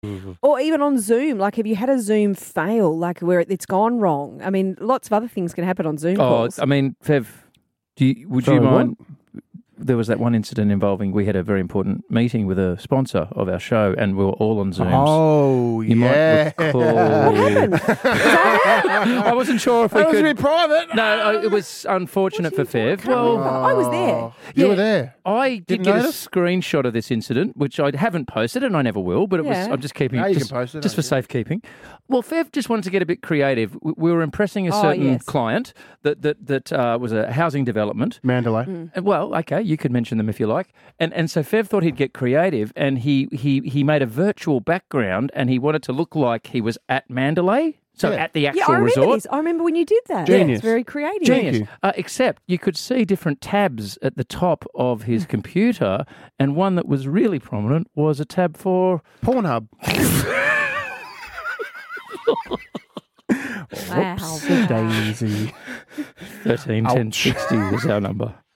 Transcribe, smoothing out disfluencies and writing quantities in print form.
Or even on Zoom, like have you had a Zoom fail, like where it's gone wrong? I mean, lots of other things can happen on Zoom calls. I mean, Fev, would Sorry, you mind? what? There was that one incident involving we had a very important meeting with a sponsor of our show, and we were all on Zooms. Oh, You yeah. might recall. What happened? I wasn't sure if we That was a could. bit private. No, it was unfortunate for Fev. Well, Well, I was there. You Yeah. were there. I did Didn't get notice? a screenshot of this incident, which I haven't posted, and I never will. But it was. Yeah. I'm just keeping No, you just, can post it, just for don't safekeeping. Well, Fev just wanted to get a bit creative. We were impressing a certain yes. client that was a housing development. Mandalay. Well, okay, you could mention them if you like. And so Fev thought he'd get creative, and he made a virtual background, and he wanted to look like he was at Mandalay, so Yeah. at the Yeah, actual I remember resort. this. I remember when you did that. Genius. It's very creative. Genius. you. Except you could see different tabs at the top of his computer, and one that was really prominent was a tab for Pornhub. Wow. Daisy. 13 10 60 was our number.